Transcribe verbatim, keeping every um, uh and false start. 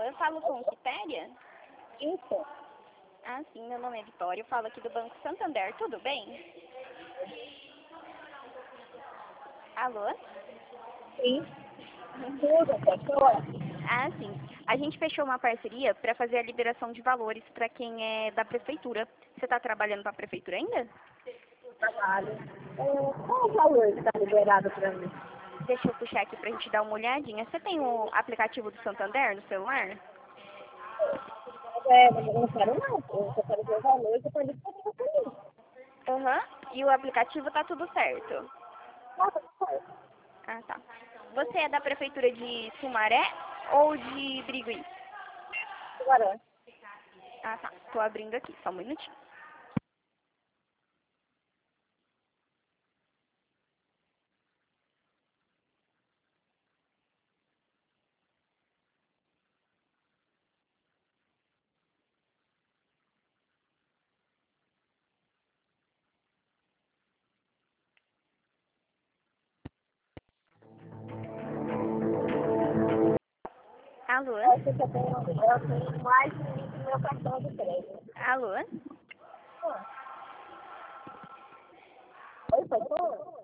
eu falo com Quitéria? Isso. Ah, sim, meu nome é Vitória, eu falo aqui do Banco Santander, tudo bem? Alô? Sim. Tudo, pessoa. Ah, sim. A gente fechou uma parceria para fazer a liberação de valores para quem é da prefeitura. Você está trabalhando para a prefeitura ainda? Trabalho. É, qual o valor que está liberado para mim? Deixa eu puxar aqui para a gente dar uma olhadinha. Você tem o aplicativo do Santander no celular? É, eu não quero não. Eu só quero ver o valor que eu estou disponível para mim. Aham. E o aplicativo tá tudo certo? Ah, tá certo. Ah, tá. Você é da prefeitura de Sumaré ou de Brigui? Agora, Ah, tá. Tô abrindo aqui, só um minutinho. Alô? eu acho que eu tenho, eu tenho mais limite no meu cartão de crédito. Alô? Oi, pessoa?